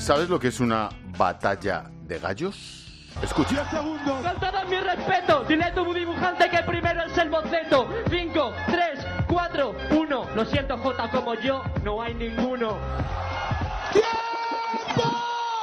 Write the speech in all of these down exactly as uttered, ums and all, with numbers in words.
¿Sabes lo que es una batalla de gallos? Escucha. diez segundos. Con todo mi respeto, dile a tu dibujante que primero es el boceto. cinco, tres, cuatro, uno. Lo siento, Jota, como yo, no hay ninguno. ¡Tiempo!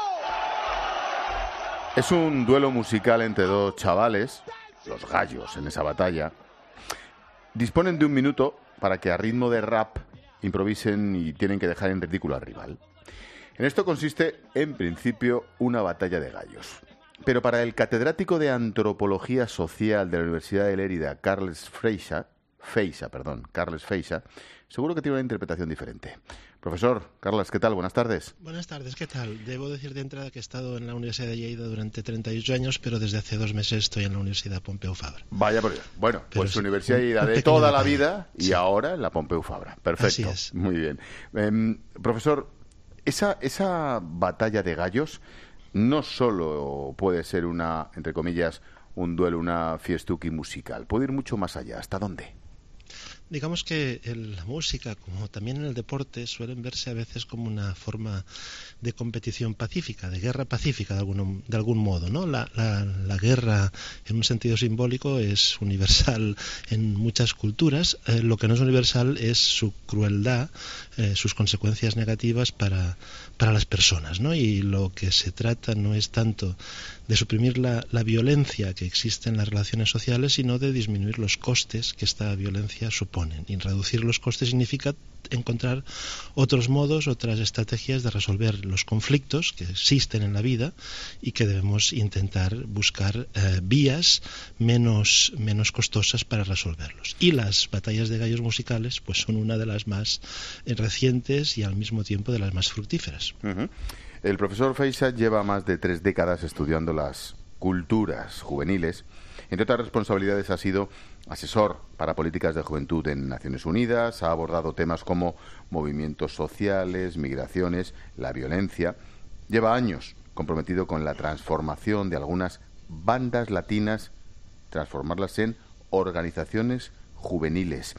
Es un duelo musical entre dos chavales, los gallos en esa batalla. Disponen de un minuto para que a ritmo de rap improvisen y tienen que dejar en ridículo al rival. En esto consiste, en principio, una batalla de gallos. Pero para el catedrático de Antropología Social de la Universidad de Lérida, Carles Freixa, Feixa, perdón, Carles Feixa, seguro que tiene una interpretación diferente. Profesor, Carles, ¿qué tal? Buenas tardes. Buenas tardes, ¿qué tal? Debo decir de entrada que he estado en la Universidad de Lleida durante treinta y ocho años, pero desde hace dos meses estoy en la Universidad Pompeu Fabra. Vaya por Dios. Bueno, pero pues sí, Universidad de Lleida de toda la vida y sí. Ahora en la Pompeu Fabra. Perfecto. Así es. Muy bien. Eh, profesor, esa, esa batalla de gallos no solo puede ser una, entre comillas, un duelo, una fiestuki musical. Puede ir mucho más allá. ¿Hasta dónde? Digamos que en la música, como también en el deporte, suelen verse a veces como una forma de competición pacífica, de guerra pacífica de algún, de algún modo, ¿no? La, la, la guerra, en un sentido simbólico, es universal en muchas culturas. Eh, lo que no es universal es su crueldad, eh, sus consecuencias negativas para, para las personas, ¿no? Y lo que se trata no es tanto de suprimir la, la violencia que existe en las relaciones sociales, sino de disminuir los costes que esta violencia supone. Y reducir los costes significa encontrar otros modos, otras estrategias de resolver los conflictos que existen en la vida y que debemos intentar buscar eh, vías menos, menos costosas para resolverlos. Y las batallas de gallos musicales pues son una de las más eh, recientes y al mismo tiempo de las más fructíferas. Uh-huh. El profesor Feixa lleva más de tres décadas estudiando las culturas juveniles. Entre otras responsabilidades ha sido asesor para políticas de juventud en Naciones Unidas, ha abordado temas como movimientos sociales, migraciones, la violencia. Lleva años comprometido con la transformación de algunas bandas latinas, transformarlas en organizaciones juveniles.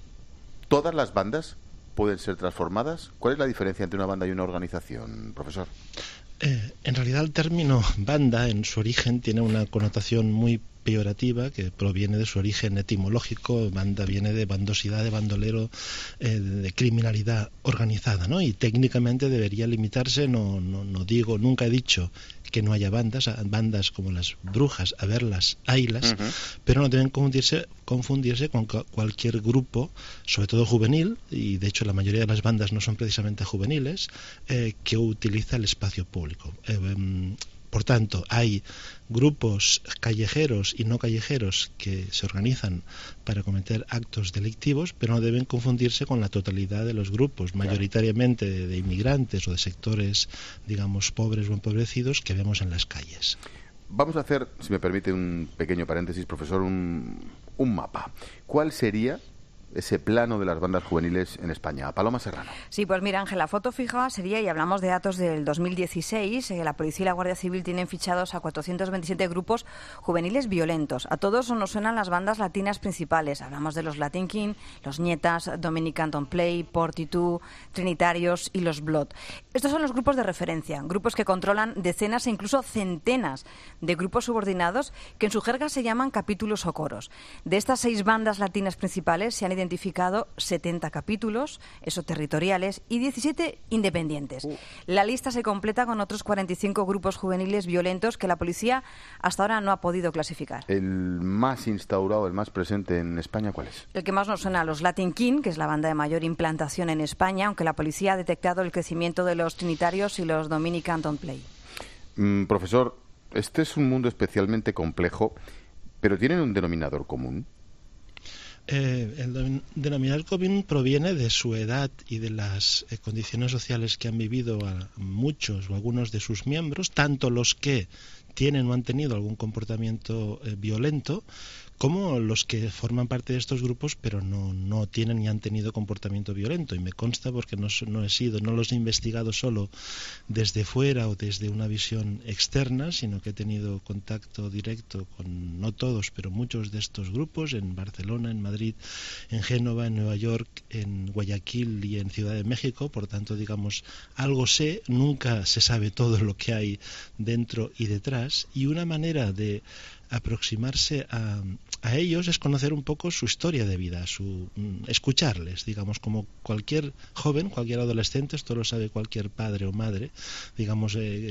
¿Todas las bandas pueden ser transformadas? ¿Cuál es la diferencia entre una banda y una organización, profesor? Eh, en realidad el término banda en su origen tiene una connotación muy peyorativa que proviene de su origen etimológico. Banda viene de bandosidad, de bandolero, eh, de criminalidad organizada, ¿no? Y técnicamente debería limitarse, no, no, no digo, nunca he dicho que no haya bandas, bandas como las brujas, a verlas, haylas, uh-huh. pero no deben confundirse, confundirse con cualquier grupo, sobre todo juvenil, y de hecho la mayoría de las bandas no son precisamente juveniles, eh, que utiliza el espacio público. Eh, eh, Por tanto, hay grupos callejeros y no callejeros que se organizan para cometer actos delictivos, pero no deben confundirse con la totalidad de los grupos, mayoritariamente de, de inmigrantes o de sectores, digamos, pobres o empobrecidos que vemos en las calles. Vamos a hacer, si me permite un pequeño paréntesis, profesor, un, un mapa. ¿Cuál sería ese plano de las bandas juveniles en España? Paloma Serrano. Sí, pues mira, Ángel, la foto fija sería, y hablamos de datos del dos mil dieciséis, eh, la Policía y la Guardia Civil tienen fichados a cuatrocientos veintisiete grupos juveniles violentos. A todos nos suenan las bandas latinas principales. Hablamos de los Latin King, los Nietas, Dominican Don't Play, Fortitude, Trinitarios y los Blood. Estos son los grupos de referencia, grupos que controlan decenas e incluso centenas de grupos subordinados que en su jerga se llaman capítulos o coros. De estas seis bandas latinas principales se han identificado setenta capítulos, esos territoriales, y diecisiete independientes. Uh. La lista se completa con otros cuarenta y cinco grupos juveniles violentos que la policía hasta ahora no ha podido clasificar. ¿El más instaurado, el más presente en España, cuál es? El que más nos suena a los Latin King, que es la banda de mayor implantación en España, aunque la policía ha detectado el crecimiento de los Trinitarios y los Dominican Don't Play. Mm, profesor, este es un mundo especialmente complejo, pero ¿tienen un denominador común? Eh, el denominador común proviene de su edad y de las eh, condiciones sociales que han vivido a muchos o algunos de sus miembros, tanto los que tienen o han tenido algún comportamiento eh, violento como los que forman parte de estos grupos pero no, no tienen ni han tenido comportamiento violento, y me consta porque no, no he sido, no los he investigado solo desde fuera o desde una visión externa, sino que he tenido contacto directo con, no todos, pero muchos de estos grupos en Barcelona, en Madrid, en Génova, en Nueva York, en Guayaquil y en Ciudad de México. Por tanto, digamos, algo sé, nunca se sabe todo lo que hay dentro y detrás, y una manera de aproximarse a, a ellos es conocer un poco su historia de vida, su escucharles, digamos, como cualquier joven, cualquier adolescente, esto lo sabe cualquier padre o madre, digamos,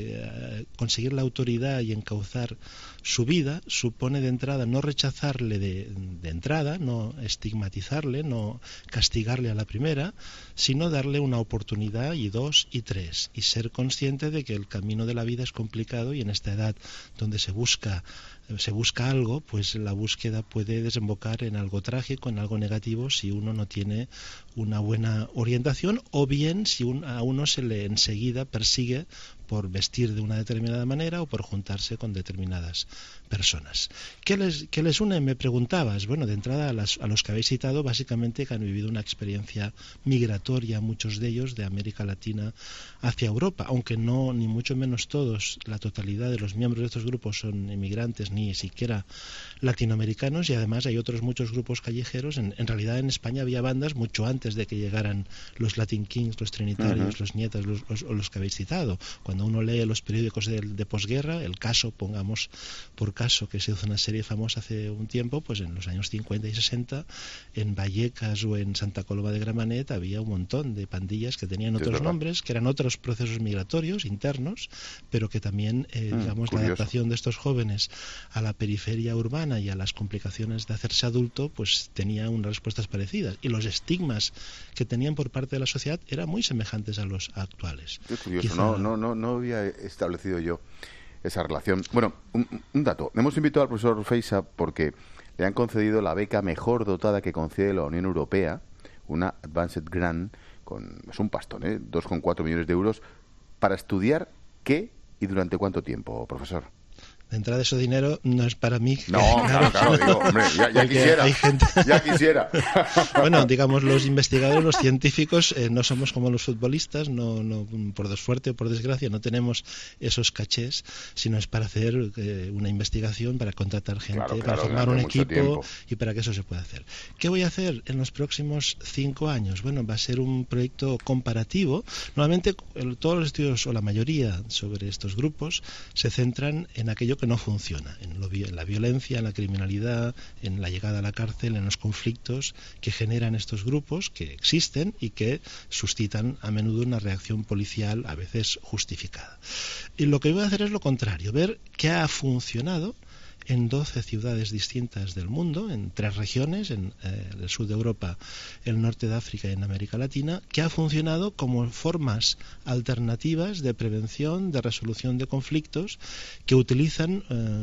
eh, conseguir la autoridad y encauzar su vida supone de entrada no rechazarle de, de entrada, no estigmatizarle, no castigarle a la primera, sino darle una oportunidad, y dos y tres, y ser consciente de que el camino de la vida es complicado, y en esta edad donde se busca se busca algo, pues la búsqueda puede desembocar en algo trágico, en algo negativo, si uno no tiene una buena orientación, o bien si un, a uno se le enseguida persigue por vestir de una determinada manera o por juntarse con determinadas personas. ¿Qué les, qué les une? Me preguntabas. Bueno, de entrada a, las, a los que habéis citado, básicamente que han vivido una experiencia migratoria, muchos de ellos de América Latina hacia Europa, aunque no, ni mucho menos todos, la totalidad de los miembros de estos grupos son inmigrantes, ni siquiera latinoamericanos, y además hay otros muchos grupos callejeros. En, en realidad en España había bandas mucho antes de que llegaran los Latin Kings, los Trinitarios, uh-huh. los Nietas, los, los, los que habéis citado. Cuando uno lee los periódicos de, de posguerra, el Caso, pongamos por caso, que se hizo una serie famosa hace un tiempo, pues en los años cincuenta y sesenta, en Vallecas o en Santa Coloma de Gramenet había un montón de pandillas que tenían otros nombres, que eran otros procesos migratorios internos, pero que también, eh, mm, digamos, curioso. La adaptación de estos jóvenes a la periferia urbana y a las complicaciones de hacerse adulto, pues tenía unas respuestas parecidas, y los estigmas que tenían por parte de la sociedad eran muy semejantes a los actuales. Qué curioso. Quizá... no, no, no, no había establecido yo esa relación. Bueno, un, un dato. Hemos invitado al profesor Feixa porque le han concedido la beca mejor dotada que concede la Unión Europea, una Advanced Grant, con, es un pastón, ¿eh? dos coma cuatro millones de euros, para estudiar qué y durante cuánto tiempo, profesor. De entrada, ese dinero no es para mí. No, claro, claro, digo, hombre, ya, ya quisiera, hay gente... ya quisiera. Bueno, digamos, los investigadores, los científicos, eh, no somos como los futbolistas, no, no, por suerte o por desgracia, no tenemos esos cachés, sino es para hacer eh, una investigación, para contratar gente, claro, claro, para formar un equipo tiempo. Y para que eso se pueda hacer. ¿Qué voy a hacer en los próximos cinco años? Bueno, va a ser un proyecto comparativo. Normalmente, el, todos los estudios, o la mayoría, sobre estos grupos, se centran en aquello que no funciona, en, lo, en la violencia, en la criminalidad, en la llegada a la cárcel, en los conflictos que generan estos grupos, que existen y que suscitan a menudo una reacción policial a veces justificada. Y lo que voy a hacer es lo contrario, ver qué ha funcionado en doce ciudades distintas del mundo, en tres regiones, en eh, el sur de Europa, el norte de África y en América Latina, que ha funcionado como formas alternativas de prevención, de resolución de conflictos, que utilizan,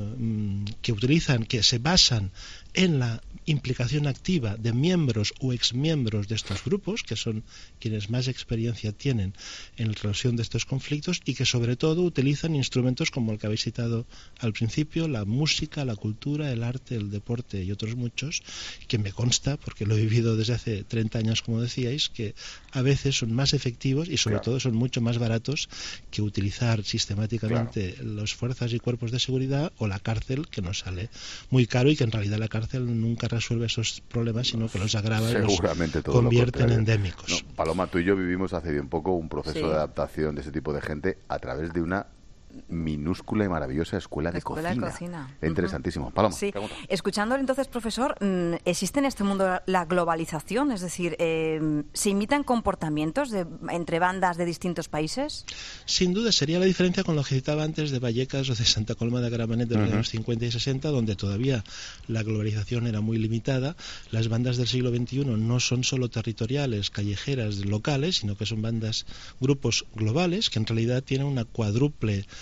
eh, que utilizan, que se basan en la implicación activa de miembros o exmiembros de estos grupos, que son quienes más experiencia tienen en la resolución de estos conflictos, y que sobre todo utilizan instrumentos como el que habéis citado al principio, la música, la cultura, el arte, el deporte y otros muchos, que me consta, porque lo he vivido desde hace treinta años, como decíais, que a veces son más efectivos y sobre claro. todo son mucho más baratos que utilizar sistemáticamente claro. las fuerzas y cuerpos de seguridad o la cárcel, que nos sale muy caro y que en realidad la cárcel nunca resuelve esos problemas, sino que los agrava y los convierte en endémicos. No, Paloma, tú y yo vivimos hace bien poco un proceso sí. de adaptación de ese tipo de gente a través de una minúscula y maravillosa escuela, de, escuela cocina. de cocina. Interesantísimo. Paloma, sí. pregunta. Escuchándole entonces, profesor, ¿existe en este mundo la globalización? Es decir, eh, ¿se imitan comportamientos de, entre bandas de distintos países? Sin duda, sería la diferencia con lo que citaba antes de Vallecas o de Santa Coloma de Gramenet de los uh-huh. años cincuenta y sesenta, donde todavía la globalización era muy limitada. Las bandas del siglo veintiuno no son solo territoriales, callejeras, locales, sino que son bandas, grupos globales, que en realidad tienen una cuádruple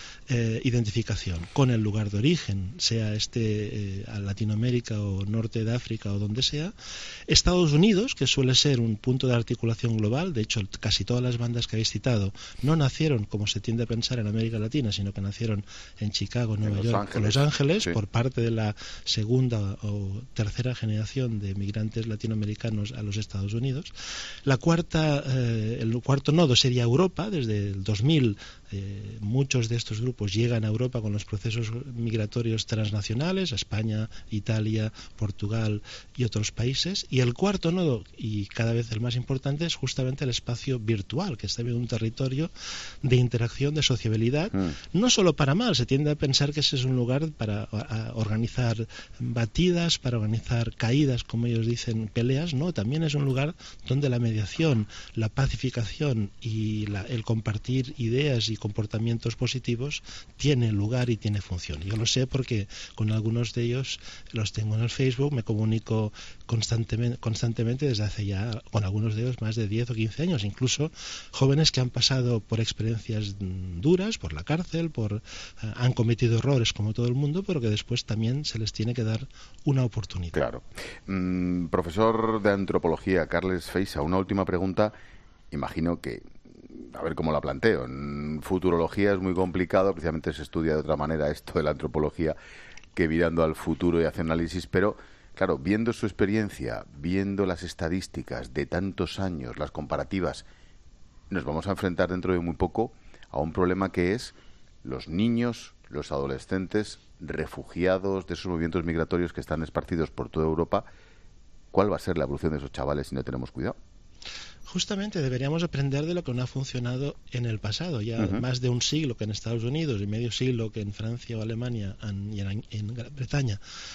eh, identificación con el lugar de origen, sea este eh, a Latinoamérica o norte de África o donde sea. Estados Unidos, que suele ser un punto de articulación global, de hecho casi todas las bandas que habéis citado no nacieron como se tiende a pensar en América Latina, sino que nacieron en Chicago, Nueva en York o Los Ángeles, sí. por parte de la segunda o tercera generación de migrantes latinoamericanos a los Estados Unidos. La cuarta, eh, el cuarto nodo sería Europa. Desde el dos mil eh, muchos de estos grupos llegan a Europa con los procesos migratorios transnacionales, a España, Italia, Portugal y otros países. Y el cuarto nodo, y cada vez el más importante, es justamente el espacio virtual, que está en un territorio de interacción, de sociabilidad, mm. no solo para mal. Se tiende a pensar que ese es un lugar para a, a organizar batidas, para organizar caídas, como ellos dicen, peleas. No, también es un lugar donde la mediación, la pacificación y la, el compartir ideas y comportamientos positivos tiene lugar y tiene función. Yo lo sé porque con algunos de ellos los tengo en el Facebook, me comunico constantemente, constantemente desde hace ya, con algunos de ellos, más de diez o quince años, incluso jóvenes que han pasado por experiencias duras, por la cárcel, por uh, han cometido errores como todo el mundo, pero que después también se les tiene que dar una oportunidad. Claro. Mm, profesor de antropología, Carles Feixa, una última pregunta. Imagino que, a ver cómo la planteo, en futurología es muy complicado, precisamente se estudia de otra manera esto de la antropología que mirando al futuro y hace análisis, pero claro, viendo su experiencia, viendo las estadísticas de tantos años, las comparativas, nos vamos a enfrentar dentro de muy poco a un problema que es los niños, los adolescentes, refugiados de esos movimientos migratorios que están esparcidos por toda Europa. ¿Cuál va a ser la evolución de esos chavales si no tenemos cuidado? Justamente deberíamos aprender de lo que no ha funcionado en el pasado. Ya uh-huh. más de un siglo que en Estados Unidos y medio siglo que en Francia o Alemania y en, en Gran Bretaña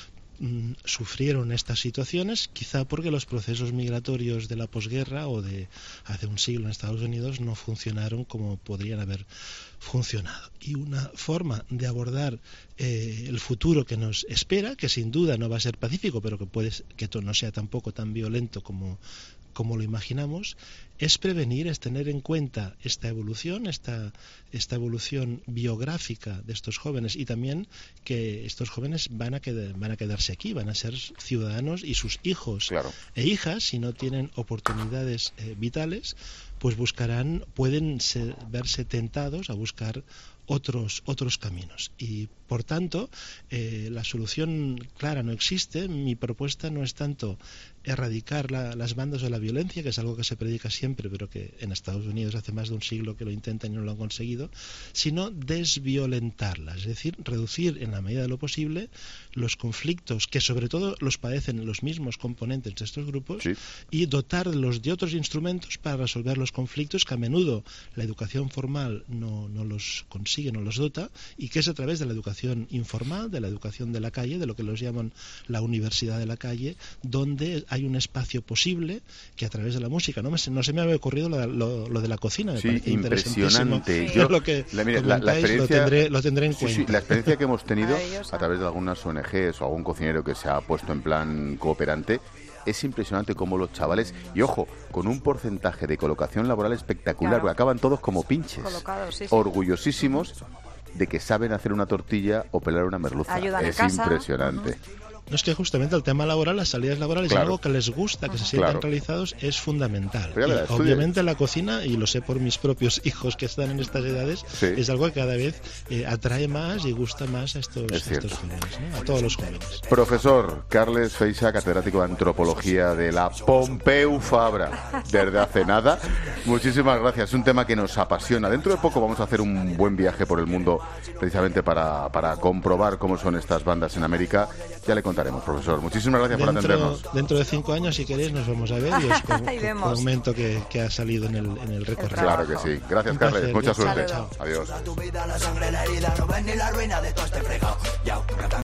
mm, sufrieron estas situaciones, quizá porque los procesos migratorios de la posguerra o de hace un siglo en Estados Unidos no funcionaron como podrían haber funcionado. Y una forma de abordar eh, el futuro que nos espera, que sin duda no va a ser pacífico, pero que puede que no sea tampoco tan violento como como lo imaginamos, es prevenir, es tener en cuenta esta evolución, esta, esta evolución biográfica de estos jóvenes y también que estos jóvenes van a, quedar, van a quedarse aquí, van a ser ciudadanos y sus hijos claro. e hijas, si no tienen oportunidades eh, vitales, pues buscarán, pueden ser, verse tentados a buscar otros otros caminos y por tanto eh, la solución clara no existe. Mi propuesta no es tanto erradicar la, las bandas o la violencia, que es algo que se predica siempre pero que en Estados Unidos hace más de un siglo que lo intentan y no lo han conseguido, sino desviolentarlas, es decir, reducir en la medida de lo posible los conflictos que sobre todo los padecen los mismos componentes de estos grupos sí. y dotarlos de otros instrumentos para resolver los conflictos que a menudo la educación formal no, no los consigue, no los dota, y que es a través de la educación informal, de la educación de la calle, de lo que los llaman la universidad de la calle, donde hay un espacio posible que a través de la música, no, me, no se me había ocurrido lo, lo, lo de la cocina, me sí, parece impresionante. Yo, lo que la, mira, la, la experiencia, lo tendré, lo tendré en sí, cuenta. Sí, la experiencia que hemos tenido a través de algunas O N Ges o algún cocinero que se ha puesto en plan cooperante, es impresionante cómo los chavales, y ojo, con un porcentaje de colocación laboral espectacular, claro. porque acaban todos como pinches, sí, sí. orgullosísimos de que saben hacer una tortilla o pelar una merluza. Ayudan es en casa. impresionante. Uh-huh. No, es que justamente el tema laboral, las salidas laborales, claro. algo que les gusta, que se sientan claro. realizados, es fundamental. Pero, verdad, y, obviamente la cocina, y lo sé por mis propios hijos que están en estas edades, sí. es algo que cada vez eh, atrae más y gusta más a estos, a estos jóvenes, ¿no? A todos los jóvenes. Profesor Carles Feixa, catedrático de Antropología de la Pompeu Fabra, desde hace nada. Muchísimas gracias. Es un tema que nos apasiona. Dentro de poco vamos a hacer un buen viaje por el mundo precisamente para, para comprobar cómo son estas bandas en América. Ya le contaremos, profesor. Muchísimas gracias dentro, por atendernos. Dentro de cinco años, si queréis, nos vamos a ver y os com- y comento que, que ha salido en el, en el recorrido. Claro que sí. Gracias, Un Carles. placer. Mucha suerte. Chao. Adiós. Tu vida, la sangre, la herida, no ven ni la ruina de todo este fregado.